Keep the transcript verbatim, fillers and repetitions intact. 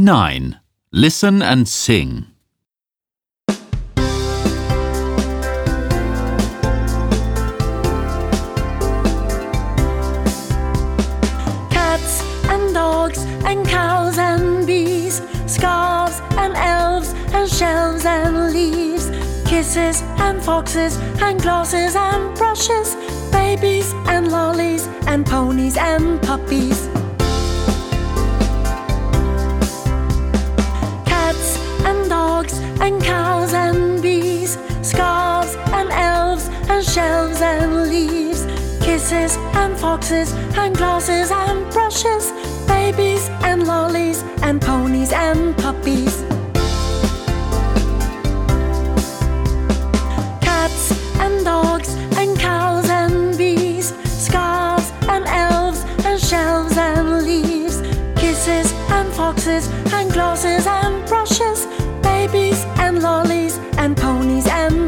nine. Listen and sing. Cats and dogs and cows and bees, scarves and elves and shelves and leaves, kisses and foxes and glasses and brushes, babies and lollies and ponies and puppies. Cats and dogs and cows and bees, scarves and elves and shelves and leaves, kisses and foxes and glasses and brushes, babies and lollies and ponies and puppies. Cats and dogs and cows and bees, scarves and elves and shelves and leaves, kisses and foxes and glasses and brushes, babies and lollies and ponies and